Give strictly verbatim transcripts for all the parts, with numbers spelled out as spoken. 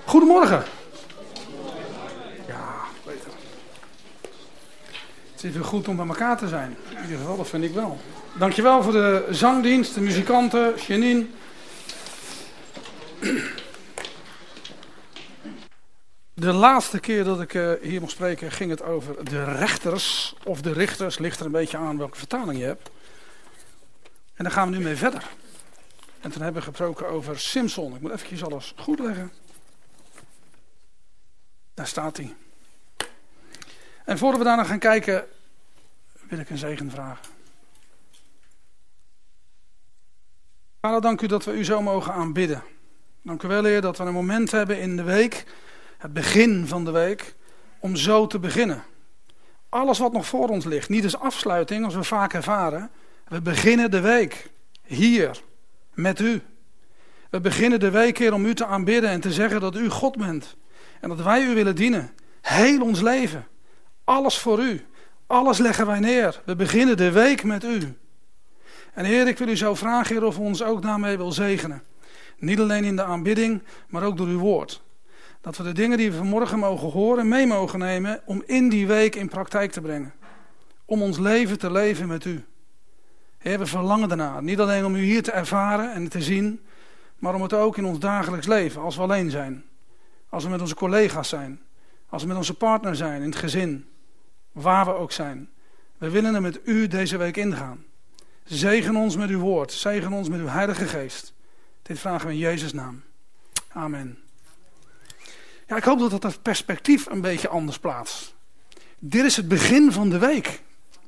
Goedemorgen. Ja, beter. Het is weer goed om bij elkaar te zijn. In ieder geval, dat vind ik wel. Dankjewel voor de zangdienst, de muzikanten, Janine. De laatste keer dat ik uh, hier mocht spreken ging het over de rechters of de richters. Ligt er een beetje aan welke vertaling je hebt. En daar gaan we nu mee verder. En toen hebben we gesproken over Simson. Ik moet eventjes alles goed leggen. Daar staat hij. En voordat we daarna gaan kijken, wil ik een zegen vragen. Vader, dank u dat we u zo mogen aanbidden. Dank u wel, Heer, dat we een moment hebben in de week, het begin van de week, om zo te beginnen. Alles wat nog voor ons ligt, niet als afsluiting, als we vaak ervaren. We beginnen de week hier, met u. We beginnen de week, Heer, om u te aanbidden en te zeggen dat u God bent. En dat wij u willen dienen. Heel ons leven. Alles voor u. Alles leggen wij neer. We beginnen de week met u. En Heer, ik wil u zo vragen, Heer, of u ons ook daarmee wil zegenen. Niet alleen in de aanbidding, maar ook door uw woord. Dat we de dingen die we vanmorgen mogen horen, mee mogen nemen om in die week in praktijk te brengen. Om ons leven te leven met u. Heer, we verlangen daarna. Niet alleen om u hier te ervaren en te zien, maar om het ook in ons dagelijks leven, als we alleen zijn. Als we met onze collega's zijn. Als we met onze partner zijn, in het gezin. Waar we ook zijn. We willen er met u deze week ingaan. Zegen ons met uw woord. Zegen ons met uw Heilige Geest. Dit vragen we in Jezus' naam. Amen. Ja, ik hoop dat dat het perspectief een beetje anders plaatst. Dit is het begin van de week.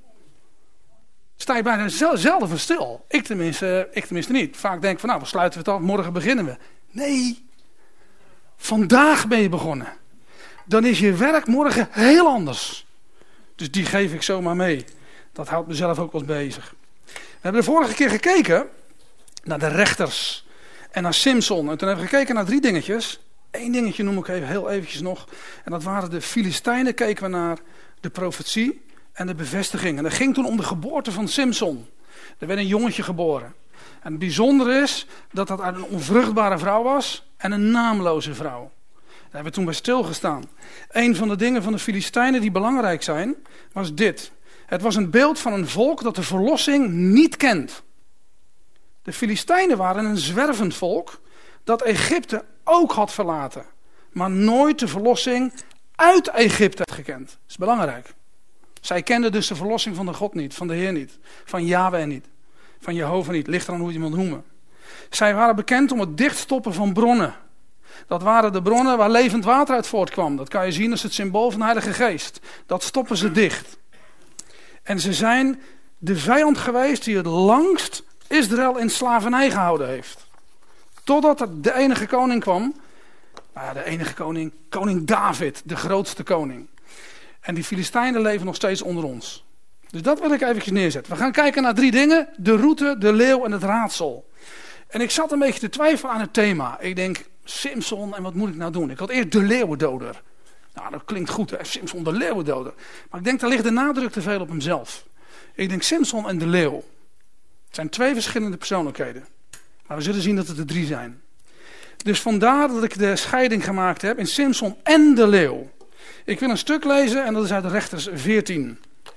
Sta je bijna zelf stil. Ik tenminste, ik tenminste niet. Vaak denk ik van nou, we sluiten het af, morgen beginnen we. Nee. Vandaag ben je begonnen. Dan is je werk morgen heel anders. Dus die geef ik zomaar mee. Dat houdt mezelf ook wel bezig. We hebben de vorige keer gekeken naar de rechters en naar Simson. En toen hebben we gekeken naar drie dingetjes. Eén dingetje noem ik even, heel eventjes nog. En dat waren de Filistijnen. Keken we naar de profetie en de bevestiging. En dat ging toen om de geboorte van Simson. Er werd een jongetje geboren. En het bijzondere is dat dat uit een onvruchtbare vrouw was en een naamloze vrouw. Daar hebben we toen bij stilgestaan. Een van de dingen van de Filistijnen die belangrijk zijn, was dit. Het was een beeld van een volk dat de verlossing niet kent. De Filistijnen waren een zwervend volk dat Egypte ook had verlaten. Maar nooit de verlossing uit Egypte had gekend. Dat is belangrijk. Zij kenden dus de verlossing van de God niet, van de Heer niet. Van Yahweh niet. Van Jehovah niet. Ligt eraan hoe je iemand noemen. Zij waren bekend om het dichtstoppen van bronnen. Dat waren de bronnen waar levend water uit voortkwam. Dat kan je zien als het symbool van de Heilige Geest. Dat stoppen ze dicht. En ze zijn de vijand geweest die het langst Israël in slavernij gehouden heeft. Totdat er de enige koning kwam. Nou ja, de enige koning. Koning David, de grootste koning. En die Filistijnen leven nog steeds onder ons. Dus dat wil ik eventjes neerzetten. We gaan kijken naar drie dingen. De route, de leeuw en het raadsel. En ik zat een beetje te twijfelen aan het thema. Ik denk, Simson, en wat moet ik nou doen? Ik had eerst de leeuwendoder. Nou, dat klinkt goed, hè? Simson de leeuwendoder. Maar ik denk, daar ligt de nadruk te veel op hemzelf. Ik denk, Simson en de leeuw. Het zijn twee verschillende persoonlijkheden. Maar we zullen zien dat het er drie zijn. Dus vandaar dat ik de scheiding gemaakt heb in Simson en de leeuw. Ik wil een stuk lezen en dat is uit Rechters veertien.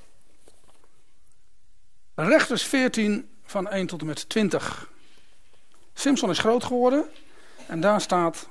Rechters veertien van één tot en met twintig. Simson is groot geworden en daar staat: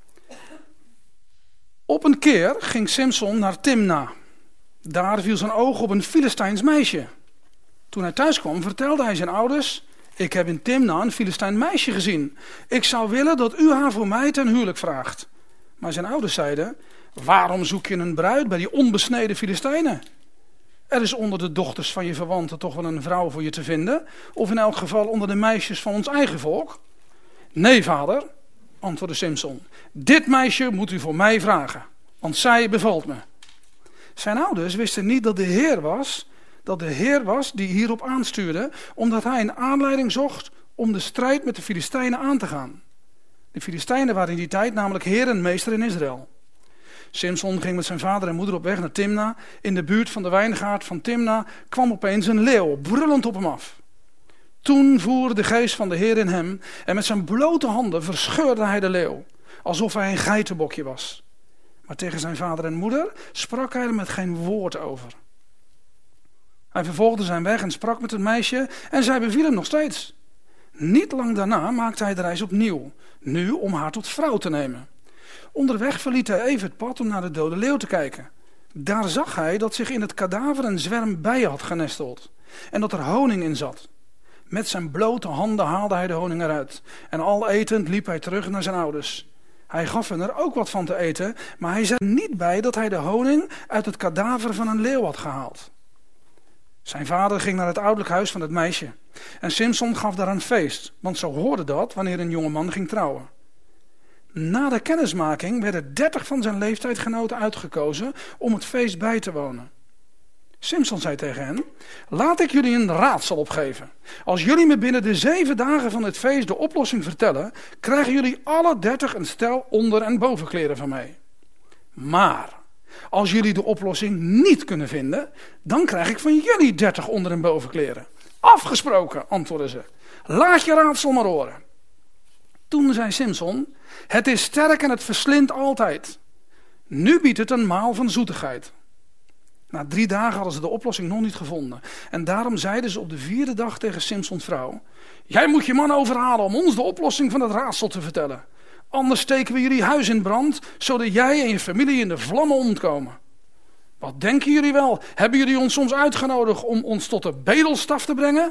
op een keer ging Simson naar Timna. Daar viel zijn oog op een Filistijns meisje. Toen hij thuis kwam vertelde hij zijn ouders: ik heb in Timna een Filistijn meisje gezien. Ik zou willen dat u haar voor mij ten huwelijk vraagt. Maar zijn ouders zeiden: waarom zoek je een bruid bij die onbesneden Filistijnen? Er is onder de dochters van je verwanten toch wel een vrouw voor je te vinden, of in elk geval onder de meisjes van ons eigen volk. Nee, vader, antwoordde Simson. Dit meisje moet u voor mij vragen, want zij bevalt me. Zijn ouders wisten niet dat de Heer was, dat de Heer was die hierop aanstuurde, omdat hij een aanleiding zocht om de strijd met de Filistijnen aan te gaan. De Filistijnen waren in die tijd namelijk heer en meester in Israël. Simson ging met zijn vader en moeder op weg naar Timna. In de buurt van de wijngaard van Timna kwam opeens een leeuw, brullend op hem af. Toen voerde de geest van de Heer in hem en met zijn blote handen verscheurde hij de leeuw. alsof hij een geitenbokje was. Maar tegen zijn vader en moeder sprak hij er met geen woord over. Hij vervolgde zijn weg en sprak met het meisje en zij beviel hem nog steeds. Niet lang daarna maakte hij de reis opnieuw, nu om haar tot vrouw te nemen. Onderweg verliet hij even het pad om naar de dode leeuw te kijken. Daar zag hij dat zich in het kadaver een zwerm bijen had genesteld en dat er honing in zat. Met zijn blote handen haalde hij de honing eruit en al etend liep hij terug naar zijn ouders. Hij gaf hen er ook wat van te eten, maar hij zei er niet bij dat hij de honing uit het kadaver van een leeuw had gehaald. Zijn vader ging naar het ouderlijk huis van het meisje en Simson gaf daar een feest, want zo hoorde dat wanneer een jonge man ging trouwen. Na de kennismaking werden dertig van zijn leeftijdgenoten uitgekozen om het feest bij te wonen. Simson zei tegen hen: laat ik jullie een raadsel opgeven. Als jullie me binnen de zeven dagen van het feest de oplossing vertellen, krijgen jullie alle dertig een stel onder- en bovenkleren van mij. Maar als jullie de oplossing niet kunnen vinden, dan krijg ik van jullie dertig onder- en bovenkleren. Afgesproken, antwoordden ze. Laat je raadsel maar horen. Toen zei Simson: het is sterk en het verslindt altijd. Nu biedt het een maal van zoetigheid. Na drie dagen hadden ze de oplossing nog niet gevonden. En daarom zeiden ze op de vierde dag tegen Simsons vrouw: jij moet je man overhalen om ons de oplossing van het raadsel te vertellen. Anders steken we jullie huis in brand, zodat jij en je familie in de vlammen omkomen. Wat denken jullie wel? Hebben jullie ons soms uitgenodigd om ons tot de bedelstaf te brengen?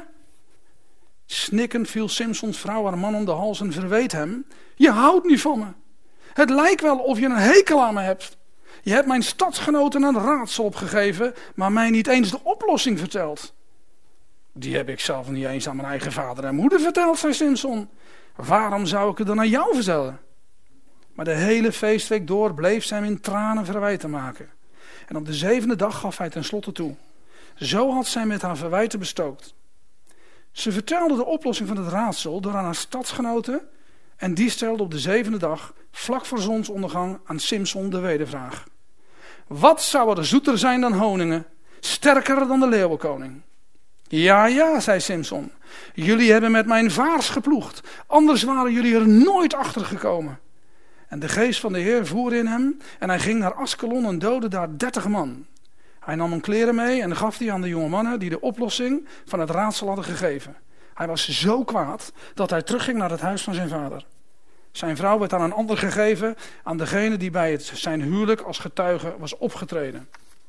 Snikkend viel Simsons vrouw haar man om de hals en verweet hem: je houdt niet van me. Het lijkt wel of je een hekel aan me hebt. Je hebt mijn stadsgenoten een raadsel opgegeven, maar mij niet eens de oplossing verteld. Die heb ik zelf niet eens aan mijn eigen vader en moeder verteld, zei Simson. Waarom zou ik het dan aan jou vertellen? Maar de hele feestweek door bleef zij hem in tranen verwijten maken. En op de zevende dag gaf hij tenslotte toe. Zo had zij met haar verwijten bestookt. Ze vertelde de oplossing van het raadsel door aan haar stadsgenoten en die stelde op de zevende dag, vlak voor zonsondergang, aan Simson de wedervraag. Wat zou er zoeter zijn dan honingen, sterker dan de leeuwenkoning? Ja, ja, zei Simson, jullie hebben met mijn vaars geploegd, anders waren jullie er nooit achter gekomen. En de geest van de Heer voer in hem en hij ging naar Askelon en doodde daar dertig man. Hij nam hun kleren mee en gaf die aan de jonge mannen die de oplossing van het raadsel hadden gegeven. Hij was zo kwaad dat hij terugging naar het huis van zijn vader. Zijn vrouw werd aan een ander gegeven, aan degene die bij het, zijn huwelijk als getuige was opgetreden.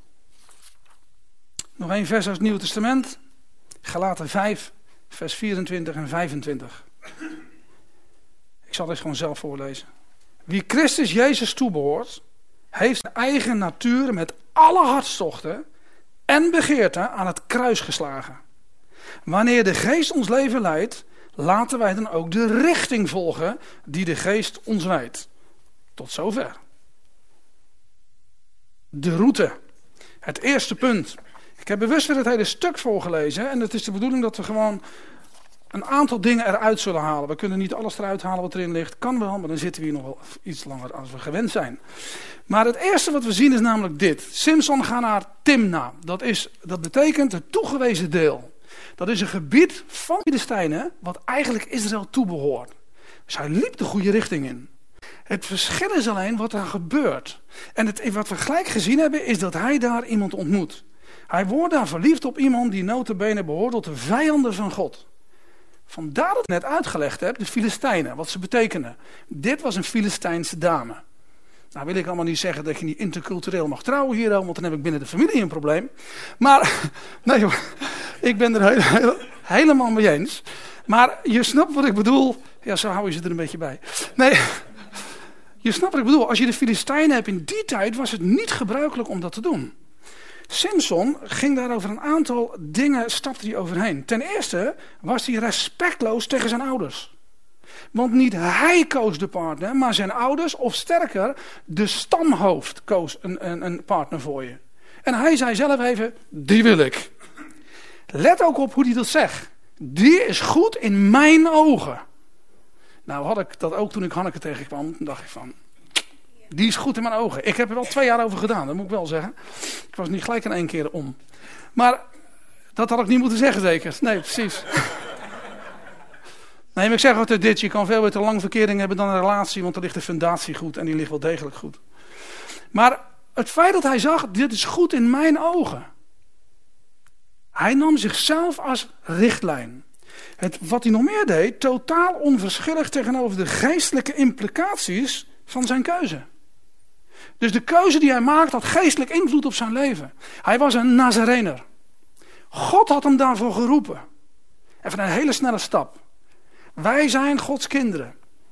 Nog één vers uit het Nieuwe Testament. Galaten vijf, vers vierentwintig en vijfentwintig. Ik zal dit gewoon zelf voorlezen. Wie Christus Jezus toebehoort, heeft zijn eigen natuur met alle hartstochten en begeerten aan het kruis geslagen. Wanneer de geest ons leven leidt, laten wij dan ook de richting volgen die de geest ons wijdt. Tot zover. De route. Het eerste punt. Ik heb bewust weer het hele stuk voorgelezen en het is de bedoeling dat we gewoon een aantal dingen eruit zullen halen. We kunnen niet alles eruit halen wat erin ligt. Kan wel, maar dan zitten we hier nog wel iets langer als we gewend zijn. Maar het eerste wat we zien is namelijk dit. Simson gaat naar Timna. Dat, is, dat betekent het toegewezen deel. Dat is een gebied van de Filistijnen wat eigenlijk Israël toebehoort. Dus hij liep de goede richting in. Het verschil is alleen wat er gebeurt. En het, wat we gelijk gezien hebben is dat hij daar iemand ontmoet. Hij wordt daar verliefd op iemand die nota bene behoort tot de vijanden van God. Vandaar dat ik net uitgelegd heb, de Filistijnen, wat ze betekenen. Dit was een Filistijnse dame. Nou wil ik allemaal niet zeggen dat je niet intercultureel mag trouwen hier, want dan heb ik binnen de familie een probleem. Maar, nee hoor, ik ben er heel, heel, helemaal mee eens. Maar je snapt wat ik bedoel. Ja, zo hou je ze er een beetje bij. Nee, je snapt wat ik bedoel. Als je de Filistijnen hebt in die tijd, was het niet gebruikelijk om dat te doen. Simson ging daar over een aantal dingen, stapte hij overheen. Ten eerste was hij respectloos tegen zijn ouders. Want niet hij koos de partner, maar zijn ouders, of sterker, de stamhoofd koos een, een, een partner voor je. En hij zei zelf even, die wil ik. Let ook op hoe hij dat zegt. Die is goed in mijn ogen. Nou had ik dat ook toen ik Hanneke tegenkwam, toen dacht ik van, die is goed in mijn ogen. Ik heb er wel twee jaar over gedaan, dat moet ik wel zeggen. Ik was niet gelijk in één keer om. Maar dat had ik niet moeten zeggen zeker. Nee, precies. Nee, maar ik zeg altijd dit, je kan veel beter lang verkering hebben dan een relatie, want er ligt de fundatie goed en die ligt wel degelijk goed. Maar het feit dat hij zag, dit is goed in mijn ogen. Hij nam zichzelf als richtlijn. Het, wat hij nog meer deed, totaal onverschillig tegenover de geestelijke implicaties van zijn keuze. Dus de keuze die hij maakte had geestelijk invloed op zijn leven. Hij was een Nazarener. God had hem daarvoor geroepen. Even een hele snelle stap. Wij zijn Gods kinderen.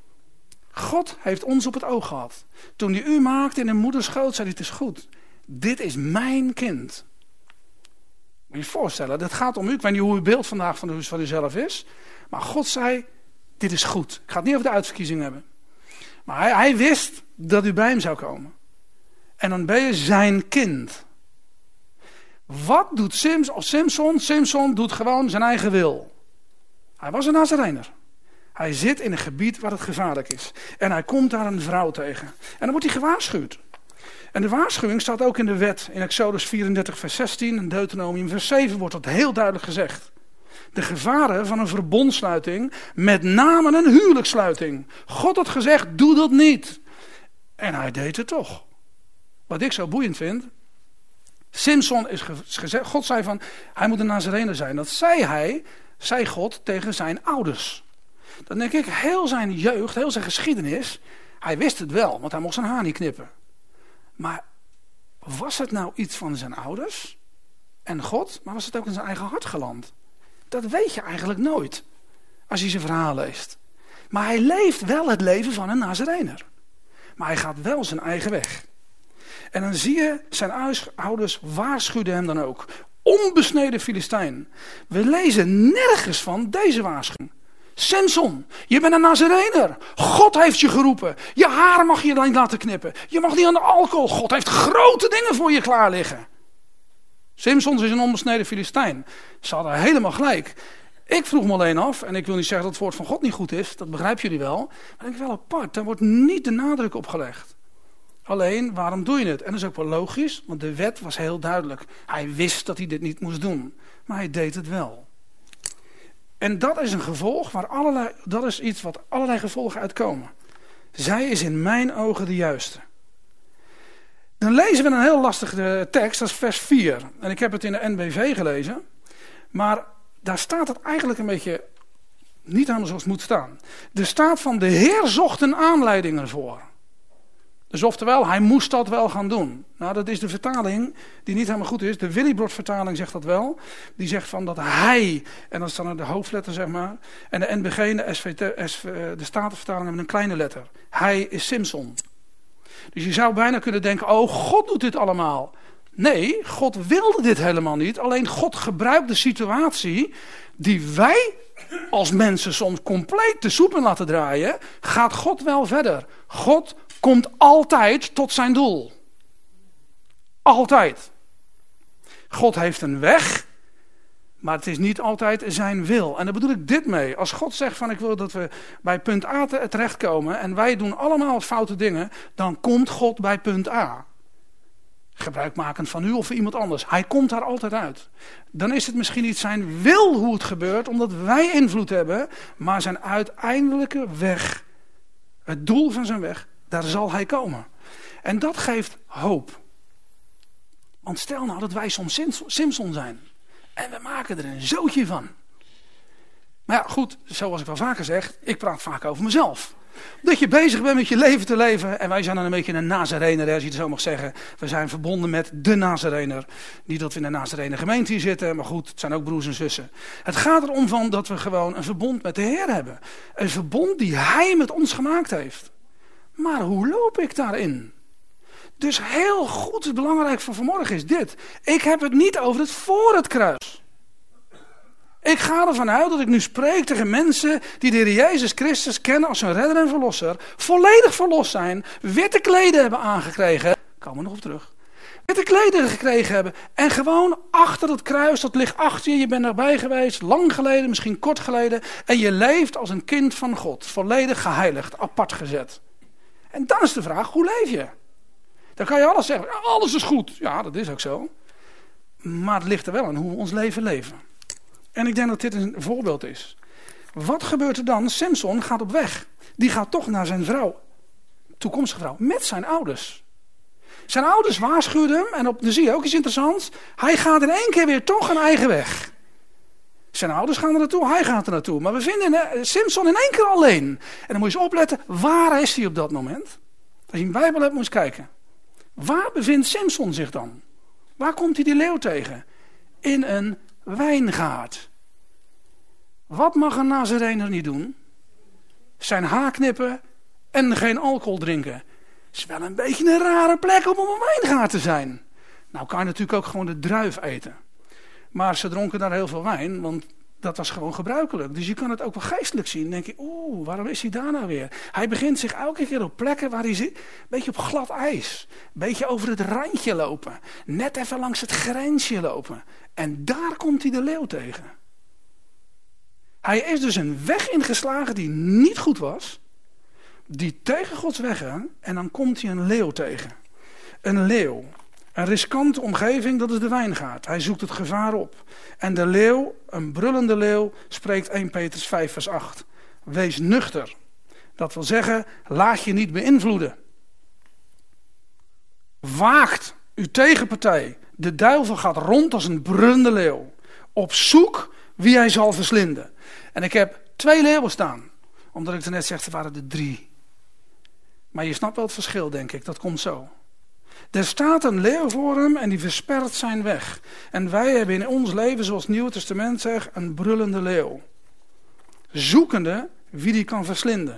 God heeft ons op het oog gehad. Toen hij u maakte in een moederschoot, zei hij, het is goed. Dit is mijn kind. Moet je je voorstellen, dat gaat om u. Ik weet niet hoe uw beeld vandaag van, van uzelf is. Maar God zei, dit is goed. Ik ga het niet over de uitverkiezing hebben. Maar hij, hij wist dat u bij hem zou komen. En dan ben je zijn kind. Wat doet Simson? Simson, Simson doet gewoon zijn eigen wil. Hij was een Nazarener. Hij zit in een gebied waar het gevaarlijk is. En hij komt daar een vrouw tegen. En dan wordt hij gewaarschuwd. En de waarschuwing staat ook in de wet. In Exodus vierendertig vers zestien en Deuteronomium vers zeven wordt dat heel duidelijk gezegd. De gevaren van een verbondsluiting, met name een huwelijkssluiting. God had gezegd, doe dat niet. En hij deed het toch. Wat ik zo boeiend vind. Simson is gezegd, God zei van, hij moet een Nazarener zijn. Dat zei hij, zei God tegen zijn ouders. Dan denk ik, heel zijn jeugd, heel zijn geschiedenis, hij wist het wel, want hij mocht zijn haar niet knippen. Maar was het nou iets van zijn ouders en God, maar was het ook in zijn eigen hart geland? Dat weet je eigenlijk nooit, als je zijn verhaal leest. Maar hij leeft wel het leven van een Nazarener. Maar hij gaat wel zijn eigen weg. En dan zie je, zijn ouders waarschuwden hem dan ook. Onbesneden Filistijn. We lezen nergens van deze waarschuwing. Simson, je bent een Nazarener. God heeft je geroepen. Je haar mag je niet laten knippen. Je mag niet aan de alcohol. God heeft grote dingen voor je klaar liggen. Simson is een onbesneden Filistijn. Ze hadden helemaal gelijk. Ik vroeg me alleen af, en ik wil niet zeggen dat het woord van God niet goed is, dat begrijpen jullie wel. Maar ik denk wel apart, daar wordt niet de nadruk op gelegd. Alleen, waarom doe je het? En dat is ook wel logisch, want de wet was heel duidelijk. Hij wist dat hij dit niet moest doen, maar hij deed het wel. En dat is een gevolg, waar allerlei, dat is iets wat allerlei gevolgen uitkomen. Zij is in mijn ogen de juiste. Dan lezen we een heel lastige tekst, dat is vers vier. En ik heb het in de N B V gelezen, maar daar staat het eigenlijk een beetje niet helemaal zoals het moet staan. Er staat van, de Heer zocht een aanleiding ervoor. Dus oftewel, hij moest dat wel gaan doen. Nou, dat is de vertaling die niet helemaal goed is. De Willibrord vertaling zegt dat wel. Die zegt van dat hij, en dan staan er de hoofdletter zeg maar. En de N B G en de, S V T, de Statenvertaling hebben een kleine letter. Hij is Simson. Dus je zou bijna kunnen denken, oh, God doet dit allemaal. Nee, God wilde dit helemaal niet. Alleen God gebruikt de situatie die wij als mensen soms compleet de soep in laten draaien. Gaat God wel verder. God komt altijd tot zijn doel. Altijd. God heeft een weg, maar het is niet altijd zijn wil. En daar bedoel ik dit mee. Als God zegt van ik wil dat we bij punt A terechtkomen en wij doen allemaal foute dingen, dan komt God bij punt A. Gebruikmakend van u of van iemand anders. Hij komt daar altijd uit. Dan is het misschien niet zijn wil hoe het gebeurt, omdat wij invloed hebben, maar zijn uiteindelijke weg, het doel van zijn weg, daar zal hij komen. En dat geeft hoop. Want stel nou dat wij soms Simson zijn. En we maken er een zootje van. Maar ja, goed, zoals ik wel vaker zeg, ik praat vaak over mezelf. Dat je bezig bent met je leven te leven. En wij zijn dan een beetje een Nazarener, als je het zo mag zeggen. We zijn verbonden met de Nazarener. Niet dat we in de Nazarener gemeente hier zitten, maar goed, het zijn ook broers en zussen. Het gaat erom van dat we gewoon een verbond met de Heer hebben. Een verbond die Hij met ons gemaakt heeft. Maar hoe loop ik daarin? Dus heel goed, het belangrijk van vanmorgen is dit. Ik heb het niet over het voor het kruis. Ik ga ervan uit dat ik nu spreek tegen mensen die de Heer Jezus Christus kennen als hun redder en verlosser. Volledig verlost zijn, witte kleden hebben aangekregen. Ik kom er nog op terug. Witte kleden gekregen hebben en gewoon achter het kruis, dat ligt achter je. Je bent erbij geweest, lang geleden, misschien kort geleden. En je leeft als een kind van God. Volledig geheiligd, apart gezet. En dan is de vraag, hoe leef je? Dan kan je alles zeggen, alles is goed. Ja, dat is ook zo. Maar het ligt er wel aan hoe we ons leven leven. En ik denk dat dit een voorbeeld is. Wat gebeurt er dan? Samson gaat op weg. Die gaat toch naar zijn vrouw, toekomstige vrouw, met zijn ouders. Zijn ouders waarschuwden hem en op, dan zie je ook iets interessants. Hij gaat in één keer weer toch een eigen weg. Zijn ouders gaan er naartoe, hij gaat er naartoe. Maar we vinden Samson in één keer alleen. En dan moet je eens opletten, waar is hij op dat moment? Als je een Bijbel hebt, moet je eens kijken. Waar bevindt Samson zich dan? Waar komt hij die leeuw tegen? In een wijngaard. Wat mag een Nazarener niet doen? Zijn haar knippen en geen alcohol drinken. Het is wel een beetje een rare plek om op een wijngaard te zijn. Nou kan je natuurlijk ook gewoon de druif eten. Maar ze dronken daar heel veel wijn, want dat was gewoon gebruikelijk. Dus je kan het ook wel geestelijk zien. Dan denk je, oeh, waarom is hij daar nou weer? Hij begint zich elke keer op plekken waar hij zit, een beetje op glad ijs. Een beetje over het randje lopen. Net even langs het grensje lopen. En daar komt hij de leeuw tegen. Hij is dus een weg ingeslagen die niet goed was. Die tegen Gods weg ging. En dan komt hij een leeuw tegen. Een leeuw. Een riskante omgeving, dat is de wijngaard. Hij zoekt het gevaar op. En de leeuw, een brullende leeuw, spreekt eerste Petrus vijf vers acht. Wees nuchter. Dat wil zeggen, laat je niet beïnvloeden. Waakt uw tegenpartij. De duivel gaat rond als een brullende leeuw. Op zoek wie hij zal verslinden. En ik heb twee leeuwen staan. Omdat ik er net zeg, er waren er drie. Maar je snapt wel het verschil, denk ik. Dat komt zo. Er staat een leeuw voor hem en die verspert zijn weg. En wij hebben in ons leven, zoals het Nieuwe Testament zegt, een brullende leeuw. Zoekende wie die kan verslinden.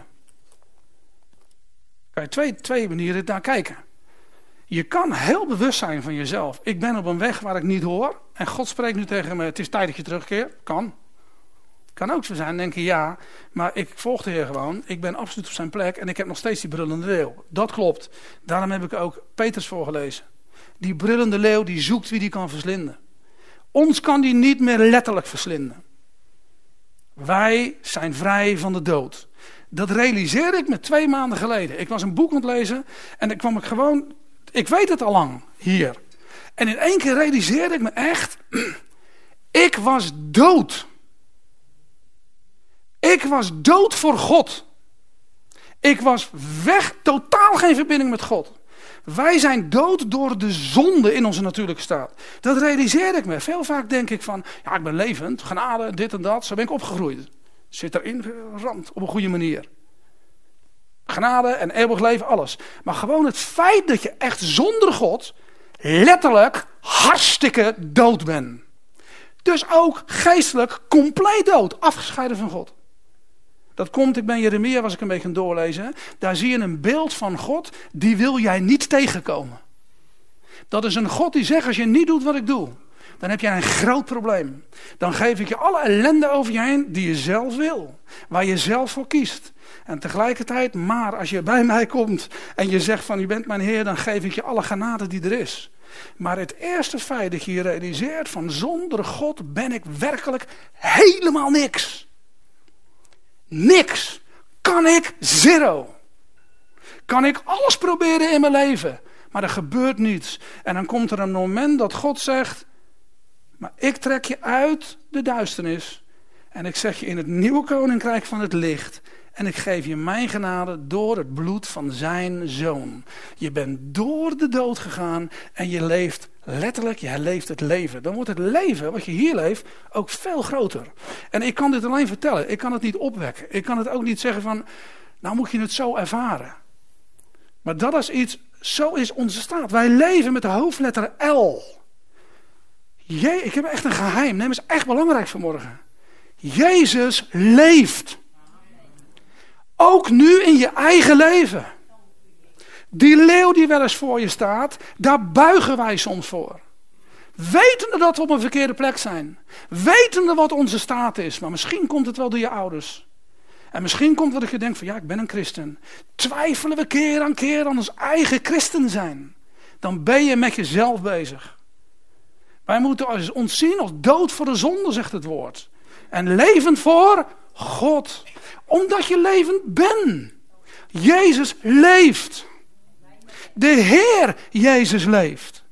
Kan je twee, twee manieren naar kijken. Je kan heel bewust zijn van jezelf. Ik ben op een weg waar ik niet hoor. En God spreekt nu tegen me, het is tijd dat je terugkeert. Kan. Kan ook zo zijn, denken ja, maar ik volg de Heer gewoon. Ik ben absoluut op zijn plek en ik heb nog steeds die brullende leeuw. Dat klopt. Daarom heb ik ook Petrus voorgelezen. Die brullende leeuw die zoekt wie die kan verslinden. Ons kan die niet meer letterlijk verslinden. Wij zijn vrij van de dood. Dat realiseerde ik me twee maanden geleden. Ik was een boek aan het lezen en dan kwam ik gewoon, ik weet het al lang, hier. En in één keer realiseerde ik me echt, ik was dood. Ik was dood voor God. Ik was weg, totaal geen verbinding met God. Wij zijn dood door de zonde in onze natuurlijke staat. Dat realiseerde ik me. Veel vaak denk ik van, ja, ik ben levend, genade, dit en dat. Zo ben ik opgegroeid. Zit erin geramd op een goede manier. Genade en eeuwig leven, alles. Maar gewoon het feit dat je echt zonder God letterlijk hartstikke dood bent. Dus ook geestelijk compleet dood, afgescheiden van God. Dat komt, ik ben Jeremia, was ik een beetje aan het doorlezen. Daar zie je een beeld van God, die wil jij niet tegenkomen. Dat is een God die zegt, als je niet doet wat ik doe, dan heb jij een groot probleem. Dan geef ik je alle ellende over je heen die je zelf wil. Waar je zelf voor kiest. En tegelijkertijd, maar als je bij mij komt en je zegt van, je bent mijn Heer, dan geef ik je alle genade die er is. Maar het eerste feit dat je je realiseert van, zonder God ben ik werkelijk helemaal niks. Niks. Kan ik zero. Kan ik alles proberen in mijn leven. Maar er gebeurt niets. En dan komt er een moment dat God zegt, maar ik trek je uit de duisternis. En ik zeg je in het nieuwe koninkrijk van het licht. En ik geef je mijn genade door het bloed van zijn zoon. Je bent door de dood gegaan en je leeft letterlijk, je leeft het leven. Dan wordt het leven, wat je hier leeft, ook veel groter. En ik kan dit alleen vertellen, ik kan het niet opwekken. Ik kan het ook niet zeggen van, nou moet je het zo ervaren. Maar dat is iets, zo is onze staat. Wij leven met de hoofdletter L. Je, ik heb echt een geheim, neem eens echt belangrijk vanmorgen. Jezus leeft. Ook nu in je eigen leven. Die leeuw die wel eens voor je staat, daar buigen wij soms voor. Wetende dat we op een verkeerde plek zijn. Wetende wat onze staat is. Maar misschien komt het wel door je ouders. En misschien komt het dat je denkt van ja, ik ben een christen. Twijfelen we keer aan keer aan ons eigen christen zijn. Dan ben je met jezelf bezig. Wij moeten ons zien als dood voor de zonde, zegt het woord. En levend voor God. Omdat je levend bent. Jezus leeft. De Heer Jezus leeft.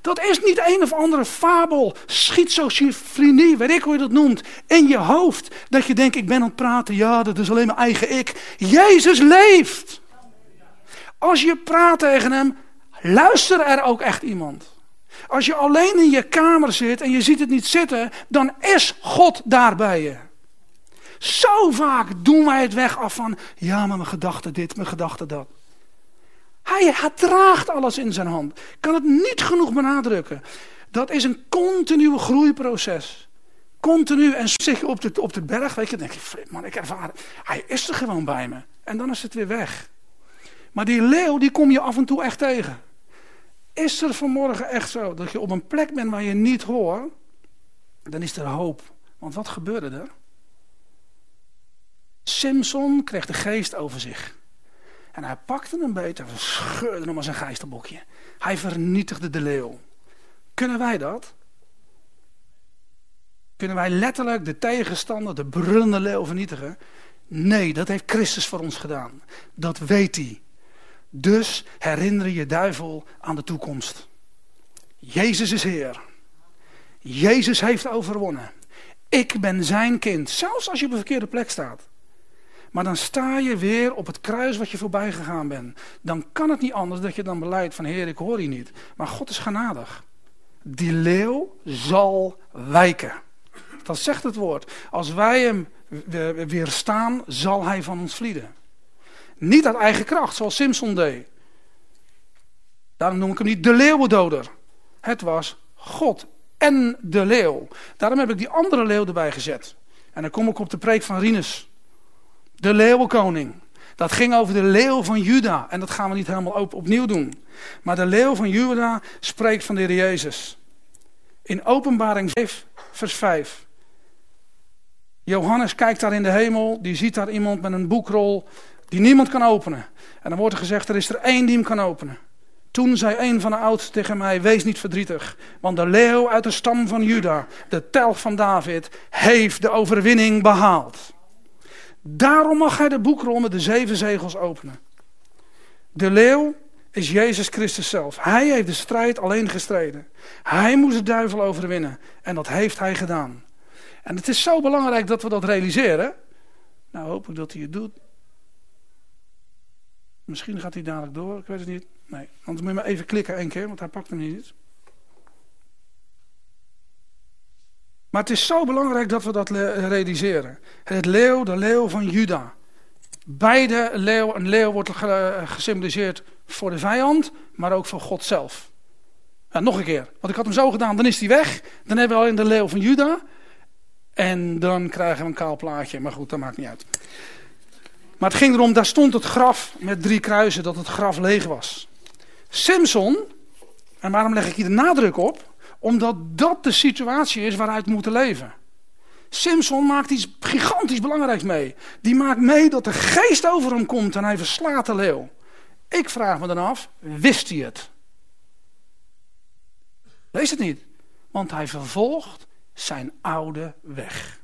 Dat is niet een of andere fabel, schizofrenie, weet ik hoe je dat noemt, in je hoofd. Dat je denkt, ik ben aan het praten, ja, dat is alleen mijn eigen ik. Jezus leeft. Als je praat tegen hem, luister er ook echt iemand. Als je alleen in je kamer zit en je ziet het niet zitten, dan is God daar bij je. Zo vaak doen wij het weg af van, ja, maar mijn gedachten dit, mijn gedachten dat. Hij, hij draagt alles in zijn hand. Ik kan het niet genoeg benadrukken. Dat is een continue groeiproces. Continu. En zit je op de, op de berg, weet je, dan denk je, man, ik ervaar, hij is er gewoon bij me. En dan is het weer weg. Maar die leeuw, die kom je af en toe echt tegen. Is er vanmorgen echt zo dat je op een plek bent waar je niet hoort, dan is er hoop. Want wat gebeurde er? Simson kreeg de geest over zich. En hij pakte hem beter, scheurde hem als een gijsterbokje. Hij vernietigde de leeuw. Kunnen wij dat? Kunnen wij letterlijk de tegenstander, de brullende leeuw vernietigen? Nee, dat heeft Christus voor ons gedaan. Dat weet hij. Dus herinner je duivel aan de toekomst. Jezus is Heer. Jezus heeft overwonnen. Ik ben zijn kind, zelfs als je op een verkeerde plek staat. Maar dan sta je weer op het kruis wat je voorbij gegaan bent. Dan kan het niet anders dat je dan beleidt van, Heer, ik hoor je niet. Maar God is genadig. Die leeuw zal wijken. Dat zegt het woord. Als wij hem weerstaan, zal hij van ons vlieden. Niet uit eigen kracht, zoals Simson deed. Daarom noem ik hem niet de leeuwendoder. Het was God en de leeuw. Daarom heb ik die andere leeuw erbij gezet. En dan kom ik op de preek van Rinus. De leeuwenkoning. Dat ging over de leeuw van Juda. En dat gaan we niet helemaal op, opnieuw doen. Maar de leeuw van Juda spreekt van de Heer Jezus. In Openbaring vijf, vers vijf. Johannes kijkt daar in de hemel. Die ziet daar iemand met een boekrol die niemand kan openen. En dan wordt er gezegd, er is er één die hem kan openen. Toen zei een van de oudsten tegen mij, wees niet verdrietig. Want de leeuw uit de stam van Juda, de telg van David, heeft de overwinning behaald. Daarom mag hij de boekrol met de zeven zegels openen. De leeuw is Jezus Christus zelf. Hij heeft de strijd alleen gestreden. Hij moest de duivel overwinnen. En dat heeft hij gedaan. En het is zo belangrijk dat we dat realiseren. Nou hoop ik dat hij het doet. Misschien gaat hij dadelijk door, ik weet het niet. Nee, anders moet je maar even klikken één keer, want hij pakt hem niet. Maar het is zo belangrijk dat we dat realiseren. Het leeuw, de leeuw van Juda. Beide leeuw, een leeuw wordt gesymboliseerd voor de vijand, maar ook voor God zelf. Ja, nog een keer, want ik had hem zo gedaan, dan is hij weg. Dan hebben we alleen de leeuw van Juda. En dan krijgen we een kaal plaatje, maar goed, dat maakt niet uit. Maar het ging erom, daar stond het graf met drie kruisen, dat het graf leeg was. Simson, en waarom leg ik hier de nadruk op? Omdat dat de situatie is waaruit we moeten leven. Simson maakt iets gigantisch belangrijks mee. Die maakt mee dat de geest over hem komt en hij verslaat de leeuw. Ik vraag me dan af, wist hij het? Lees het niet. Want hij vervolgt zijn oude weg.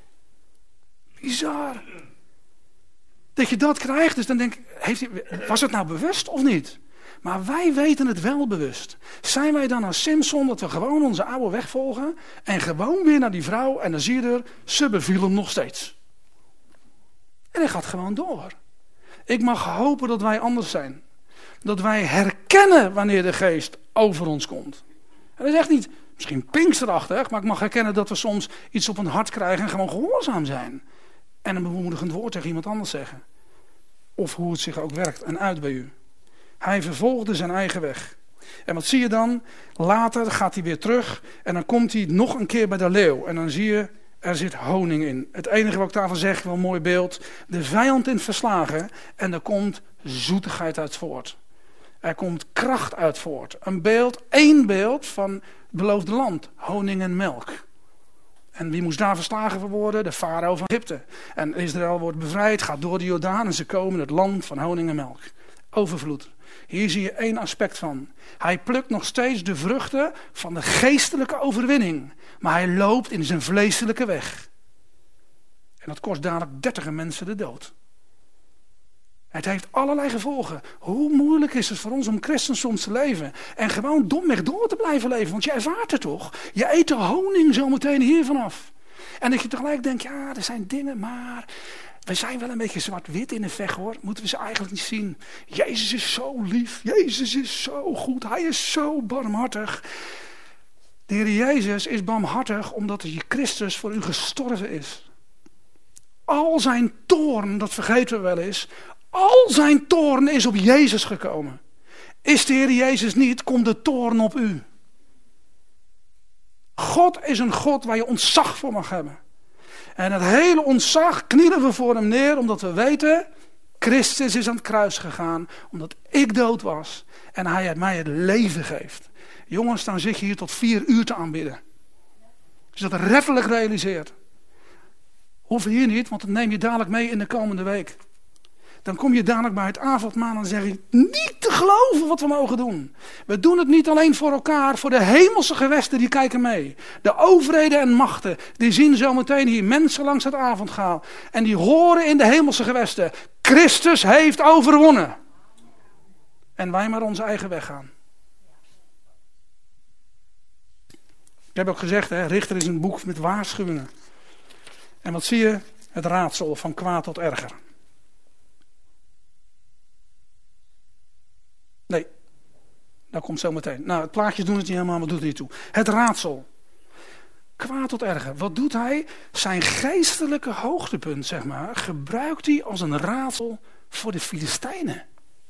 Bizar. Dat je dat krijgt, dus dan denk ik, heeft hij, was het nou bewust of niet? Maar wij weten het wel bewust. Zijn wij dan als Simson dat we gewoon onze oude weg volgen en gewoon weer naar die vrouw en dan zie je er, ze beviel hem nog steeds. En hij gaat gewoon door. Ik mag hopen dat wij anders zijn. Dat wij herkennen wanneer de geest over ons komt. En dat is echt niet misschien pinksterachtig, maar ik mag herkennen dat we soms iets op een hart krijgen en gewoon gehoorzaam zijn. En een bemoedigend woord tegen iemand anders zeggen. Of hoe het zich ook werkt en uit bij u. Hij vervolgde zijn eigen weg. En wat zie je dan? Later gaat hij weer terug en dan komt hij nog een keer bij de leeuw. En dan zie je, er zit honing in. Het enige wat ik daarvan zeg, wel een mooi beeld. De vijand in verslagen en er komt zoetigheid uit voort. Er komt kracht uit voort. Een beeld, één beeld van het beloofde land. Honing en melk. En wie moest daar verslagen worden? De farao van Egypte. En Israël wordt bevrijd, gaat door de Jordaan en ze komen in het land van honing en melk. Overvloed. Hier zie je één aspect van. Hij plukt nog steeds de vruchten van de geestelijke overwinning. Maar hij loopt in zijn vleeselijke weg. En dat kost dadelijk dertig mensen de dood. Het heeft allerlei gevolgen. Hoe moeilijk is het voor ons om christen soms te leven? En gewoon domweg door te blijven leven. Want je ervaart het toch? Je eet de honing zo meteen hier vanaf. En dat je tegelijk denkt, ja, er zijn dingen, maar we zijn wel een beetje zwart-wit in de vecht, hoor. Moeten we ze eigenlijk niet zien? Jezus is zo lief. Jezus is zo goed. Hij is zo barmhartig. De Heer Jezus is barmhartig omdat hij Christus voor u gestorven is. Al zijn toorn, dat vergeten we wel eens, al zijn toorn is op Jezus gekomen. Is de Heer Jezus niet, komt de toorn op u. God is een God waar je ontzag voor mag hebben. En het hele ontzag knielen we voor hem neer, omdat we weten, Christus is aan het kruis gegaan, omdat ik dood was en hij het mij het leven geeft. Jongens, dan zit je hier tot vier uur te aanbidden. Als je dat reffelijk realiseert. Hoef je hier niet, want dat neem je dadelijk mee in de komende week. Dan kom je dadelijk bij het avondmaal en zeg je, niet te geloven wat we mogen doen. We doen het niet alleen voor elkaar, voor de hemelse gewesten die kijken mee. De overheden en machten, die zien zo meteen hier mensen langs het avondmaal. En die horen in de hemelse gewesten, Christus heeft overwonnen. En wij maar onze eigen weg gaan. Ik heb ook gezegd, hè, Richter is een boek met waarschuwingen. En wat zie je? Het raadsel van kwaad tot erger. Nee, dat komt zo meteen. Nou, het plaatjes doen het niet helemaal, maar doet er niet toe. Het raadsel. Kwaad tot erger. Wat doet hij? Zijn geestelijke hoogtepunt, zeg maar, gebruikt hij als een raadsel voor de Filistijnen.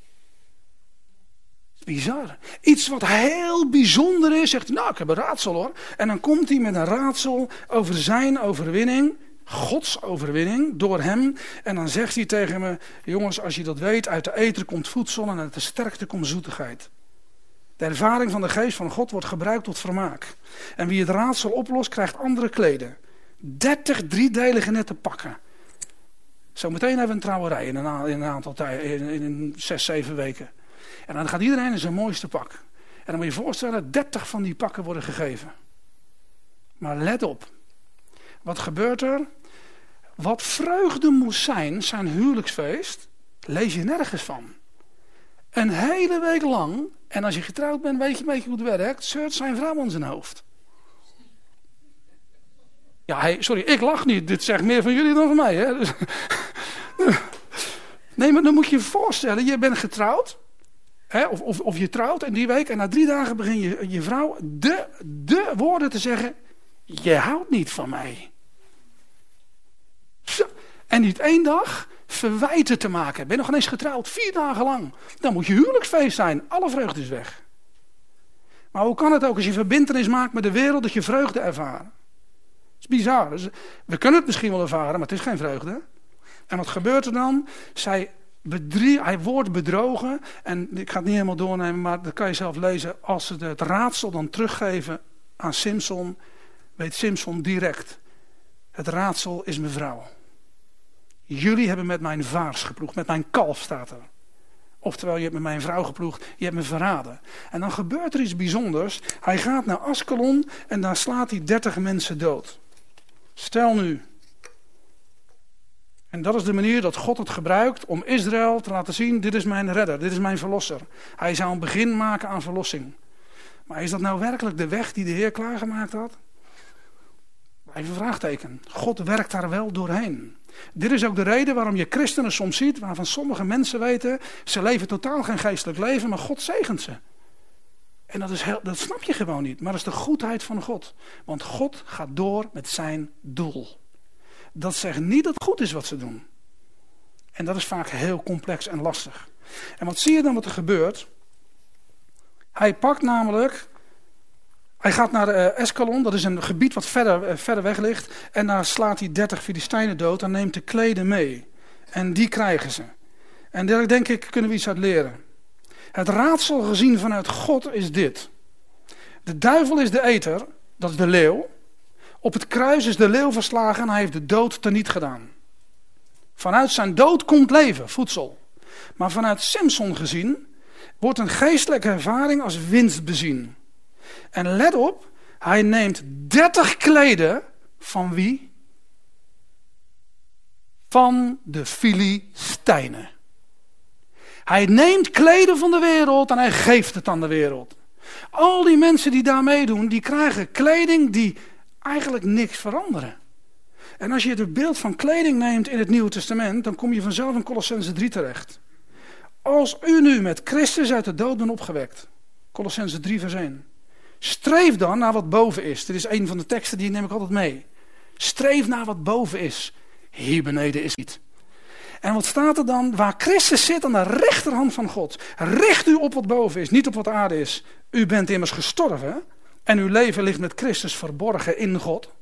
Bizar. Iets wat heel bijzonder is, zegt hij, nou, ik heb een raadsel hoor. En dan komt hij met een raadsel over zijn overwinning, Gods overwinning, door hem. En dan zegt hij tegen me, jongens, als je dat weet, uit de eter komt voedsel en uit de sterkte komt zoetigheid. De ervaring van de geest van God wordt gebruikt tot vermaak. En wie het raadsel oplost, krijgt andere kleden. Dertig driedelige nette pakken. Zometeen hebben we een trouwerij in een, in een aantal tijd, in, in zes, zeven weken. En dan gaat iedereen in zijn mooiste pak. En dan moet je je voorstellen, dertig van die pakken worden gegeven. Maar let op. Wat gebeurt er? Wat vreugde moest zijn, zijn huwelijksfeest, lees je nergens van. Een hele week lang, en als je getrouwd bent, weet je een beetje hoe het werkt, zeurt zijn vrouw aan zijn hoofd. Ja, hey, sorry, ik lach niet. Dit zegt meer van jullie dan van mij. Hè? Dus, nee, maar dan moet je je voorstellen, je bent getrouwd. Hè, of, of, of je trouwt en die week, en na drie dagen begin je, je vrouw de, de woorden te zeggen, je houdt niet van mij. Zo. En niet één dag verwijten te maken. Ben je nog ineens getrouwd, vier dagen lang. Dan moet je huwelijksfeest zijn. Alle vreugde is weg. Maar hoe kan het ook als je verbintenis maakt met de wereld, dat je vreugde ervaren? Dat is bizar. Dus we kunnen het misschien wel ervaren, maar het is geen vreugde. En wat gebeurt er dan? Zij bedrie- hij wordt bedrogen. En ik ga het niet helemaal doornemen, maar dat kan je zelf lezen. Als ze het raadsel dan teruggeven aan Simson, weet Simson direct. Het raadsel is mijn vrouw. Jullie hebben met mijn vaars geploegd, met mijn kalf staat er. Oftewel, je hebt met mijn vrouw geploegd, je hebt me verraden. En dan gebeurt er iets bijzonders. Hij gaat naar Askelon en daar slaat hij dertig mensen dood. Stel nu. En dat is de manier dat God het gebruikt om Israël te laten zien, dit is mijn redder, dit is mijn verlosser. Hij zou een begin maken aan verlossing. Maar is dat nou werkelijk de weg die de Heer klaargemaakt had? Even een vraagteken. God werkt daar wel doorheen. Dit is ook de reden waarom je christenen soms ziet, waarvan sommige mensen weten, ze leven totaal geen geestelijk leven, maar God zegent ze. En dat, is heel, dat snap je gewoon niet, maar dat is de goedheid van God. Want God gaat door met zijn doel. Dat zegt niet dat het goed is wat ze doen. En dat is vaak heel complex en lastig. En wat zie je dan wat er gebeurt? Hij pakt namelijk, hij gaat naar uh, Askelon, dat is een gebied wat verder, uh, verder weg ligt. En daar slaat hij dertig Filistijnen dood en neemt de kleden mee. En die krijgen ze. En daar denk ik kunnen we iets uit leren. Het raadsel gezien vanuit God is dit. De duivel is de eter, dat is de leeuw. Op het kruis is de leeuw verslagen en hij heeft de dood teniet gedaan. Vanuit zijn dood komt leven, voedsel. Maar vanuit Simson gezien wordt een geestelijke ervaring als winst bezien. En let op, hij neemt dertig kleden van wie? Van de Filistijnen. Hij neemt kleden van de wereld en hij geeft het aan de wereld. Al die mensen die daar meedoen, die krijgen kleding die eigenlijk niks veranderen. En als je het beeld van kleding neemt in het Nieuwe Testament, dan kom je vanzelf in Kolossenzen drie terecht. Als u nu met Christus uit de dood bent opgewekt, Kolossenzen drie vers één. Streef dan naar wat boven is. Dit is een van de teksten die neem ik altijd mee. Streef naar wat boven is. Hier beneden is niet. En wat staat er dan? Waar Christus zit aan de rechterhand van God. Richt u op wat boven is, niet op wat aarde is. U bent immers gestorven en uw leven ligt met Christus verborgen in God.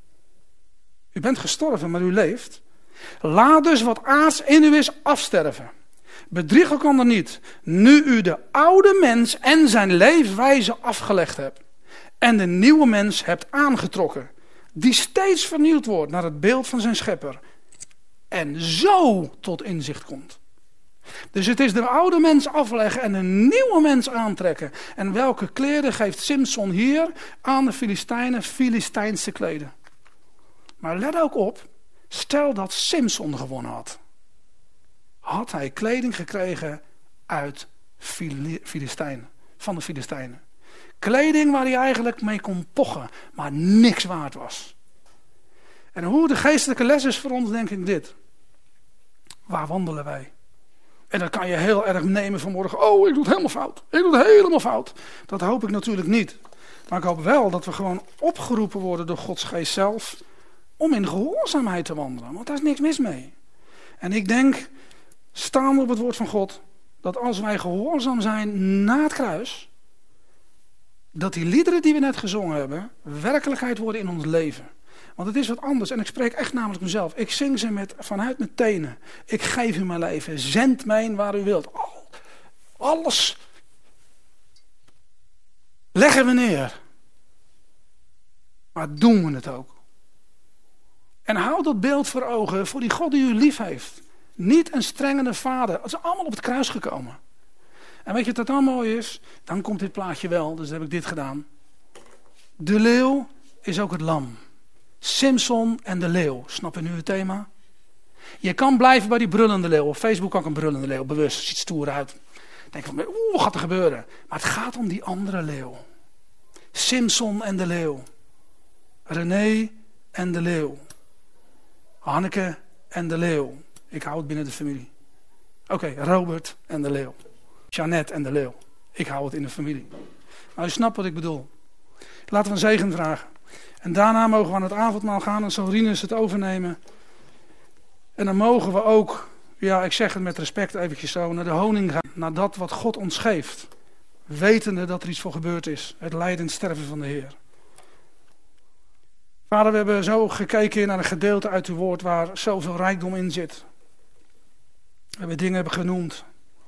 U bent gestorven, maar u leeft. Laat dus wat aards in u is afsterven. Bedrieg elkander niet, nu u de oude mens en zijn leefwijze afgelegd hebt. En de nieuwe mens hebt aangetrokken. Die steeds vernieuwd wordt naar het beeld van zijn schepper. En zo tot inzicht komt. Dus het is de oude mens afleggen en een nieuwe mens aantrekken. En welke kleren geeft Simson hier aan de Filistijnen? Filistijnse kleden. Maar let ook op, stel dat Simson gewonnen had. Had hij kleding gekregen uit Filistijnen, van de Filistijnen. Kleding waar hij eigenlijk mee kon pochen, maar niks waard was. En hoe de geestelijke les is voor ons, denk ik dit. Waar wandelen wij? En dat kan je heel erg nemen vanmorgen. Oh, ik doe het helemaal fout. Ik doe het helemaal fout. Dat hoop ik natuurlijk niet. Maar ik hoop wel dat we gewoon opgeroepen worden door Gods geest zelf om in gehoorzaamheid te wandelen. Want daar is niks mis mee. En ik denk, staande op het woord van God, dat als wij gehoorzaam zijn na het kruis, dat die liederen die we net gezongen hebben, werkelijkheid worden in ons leven. Want het is wat anders. En ik spreek echt namens mezelf. Ik zing ze met, vanuit mijn tenen. Ik geef u mijn leven. Zend mij waar u wilt. Al, alles leggen we neer. Maar doen we het ook. En houd dat beeld voor ogen. Voor die God die u lief heeft. Niet een strengende vader. Het is allemaal op het kruis gekomen. En weet je wat dan mooi is? Dan komt dit plaatje wel. Dus dan heb ik dit gedaan. De leeuw is ook het lam. Simson en de leeuw. Snap je nu het thema? Je kan blijven bij die brullende leeuw. Op Facebook kan ik een brullende leeuw. Bewust. Ziet stoer uit. Dan denk ik van, oeh, wat gaat er gebeuren? Maar het gaat om die andere leeuw. Simson en de leeuw. René en de leeuw. Hanneke en de leeuw. Ik hou het binnen de familie. Oké, okay, Robert en de leeuw. Jeannette en de leeuw. Ik hou het in de familie. Nou, u snapt wat ik bedoel. Laten we een zegen vragen. En daarna mogen we aan het avondmaal gaan en zal Rinus het overnemen. En dan mogen we ook, ja, ik zeg het met respect eventjes zo, naar de honing gaan. Naar dat wat God ons geeft. Wetende dat er iets voor gebeurd is. Het lijden en sterven van de Heer. Vader, we hebben zo gekeken naar een gedeelte uit uw woord waar zoveel rijkdom in zit. We hebben dingen hebben genoemd.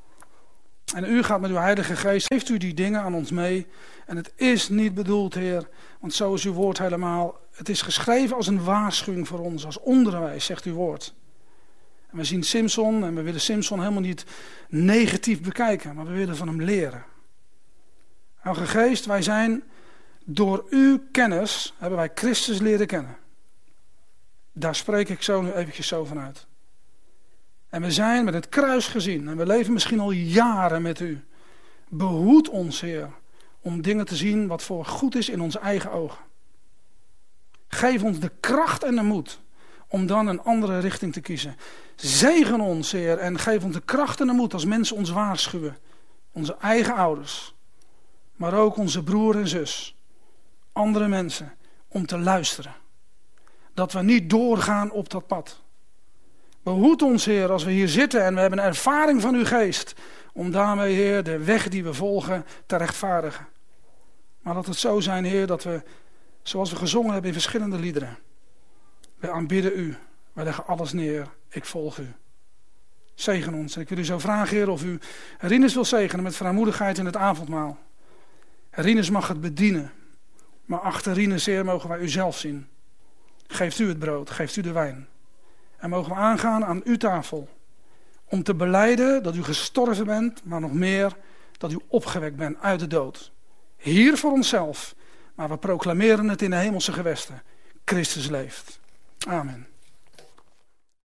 En u gaat met uw Heilige Geest, geeft u die dingen aan ons mee. En het is niet bedoeld, Heer, want zo is uw woord helemaal. Het is geschreven als een waarschuwing voor ons, als onderwijs, zegt uw woord. En we zien Simson en we willen Simson helemaal niet negatief bekijken, maar we willen van hem leren. Heilige Geest, wij zijn door uw kennis, hebben wij Christus leren kennen. Daar spreek ik zo nu eventjes zo vanuit. En we zijn met het kruis gezien. En we leven misschien al jaren met u. Behoed ons, Heer, om dingen te zien wat voor goed is in onze eigen ogen. Geef ons de kracht en de moed om dan een andere richting te kiezen. Zegen ons, Heer, en geef ons de kracht en de moed als mensen ons waarschuwen. Onze eigen ouders, maar ook onze broer en zus. Andere mensen, om te luisteren. Dat we niet doorgaan op dat pad. Behoed ons, Heer, als we hier zitten en we hebben een ervaring van uw geest. Om daarmee, Heer, de weg die we volgen te rechtvaardigen. Maar dat het zo zijn, Heer, dat we, zoals we gezongen hebben in verschillende liederen. We aanbidden u. Wij leggen alles neer. Ik volg u. Zegen ons. En ik wil u zo vragen, Heer, of u Rinus wil zegenen met vrijmoedigheid in het avondmaal. Rinus mag het bedienen. Maar achter Rinus, Heer, mogen wij u zelf zien. Geeft u het brood. Geeft u de wijn. En mogen we aangaan aan uw tafel. Om te belijden dat u gestorven bent, maar nog meer dat u opgewekt bent uit de dood. Hier voor onszelf, maar we proclameren het in de hemelse gewesten. Christus leeft. Amen.